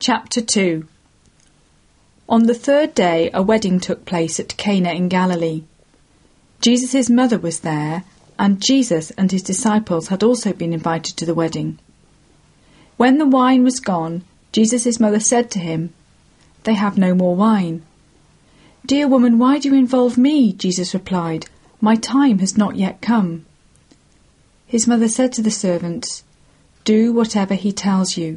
Chapter 2. On the third day a wedding took place at Cana in Galilee. Jesus' mother was there, and Jesus and his disciples had also been invited to the wedding. When the wine was gone, Jesus' mother said to him, "They have no more wine." "Dear woman, why do you involve me?" Jesus replied. "My time has not yet come." His mother said to the servants, "Do whatever he tells you."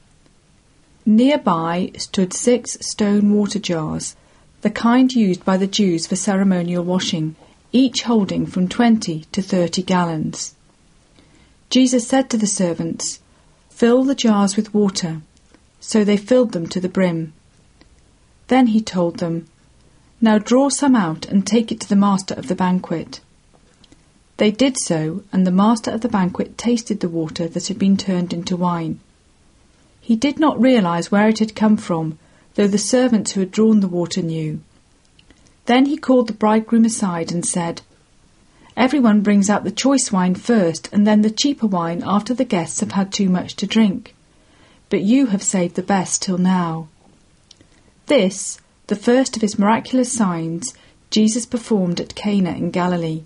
Nearby stood 6 stone water jars, the kind used by the Jews for ceremonial washing, each holding from 20 to 30 gallons. Jesus said to the servants, "Fill the jars with water." So they filled them to the brim. Then he told them, "Now draw some out and take it to the master of the banquet." They did so, and the master of the banquet tasted the water that had been turned into wine. He did not realize where it had come from, though the servants who had drawn the water knew. Then he called the bridegroom aside and said, "Everyone brings out the choice wine first, and then the cheaper wine after the guests have had too much to drink. But you have saved the best till now." This, the first of his miraculous signs, Jesus performed at Cana in Galilee.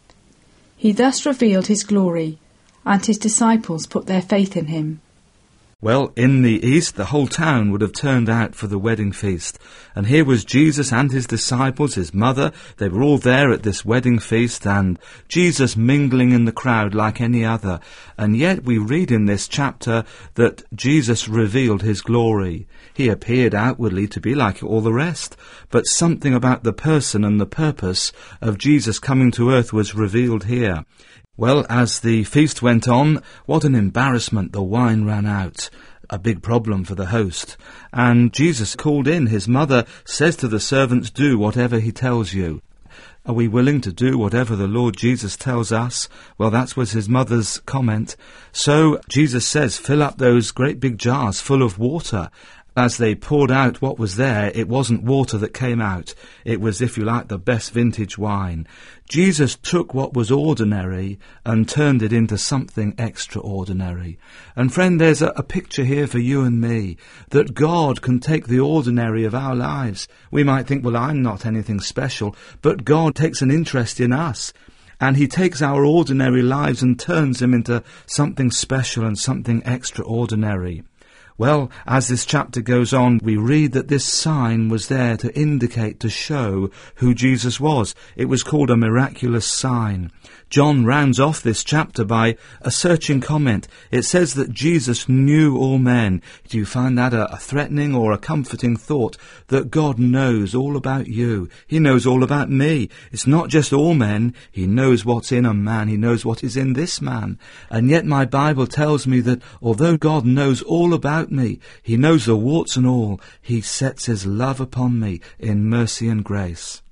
He thus revealed his glory, and his disciples put their faith in him. Well, in the east, the whole town would have turned out for the wedding feast. And here was Jesus and his disciples, his mother. They were all there at this wedding feast, and Jesus mingling in the crowd like any other. And yet we read in this chapter that Jesus revealed his glory. He appeared outwardly to be like all the rest, but something about the person and the purpose of Jesus coming to earth was revealed here. Well, as the feast went on, what an embarrassment. The wine ran out. A big problem for the host. And Jesus called in. His mother says to the servants, "Do whatever he tells you." Are we willing to do whatever the Lord Jesus tells us? Well, that was his mother's comment. So Jesus says, fill up those great big jars full of water. As they poured out what was there, it wasn't water that came out. It was, if you like, the best vintage wine. Jesus took what was ordinary and turned it into something extraordinary. And friend, there's a picture here for you and me, that God can take the ordinary of our lives. We might think, well, I'm not anything special, but God takes an interest in us. And he takes our ordinary lives and turns them into something special and something extraordinary. Well, as this chapter goes on, we read that this sign was there to indicate, to show who Jesus was. It was called a miraculous sign. John rounds off this chapter by a searching comment. It says that Jesus knew all men. Do you find that a threatening or a comforting thought? That God knows all about you. He knows all about me. It's not just all men. He knows what's in a man. He knows what is in this man. And yet my Bible tells me that although God knows all about me, he knows the warts and all, he sets his love upon me in mercy and grace.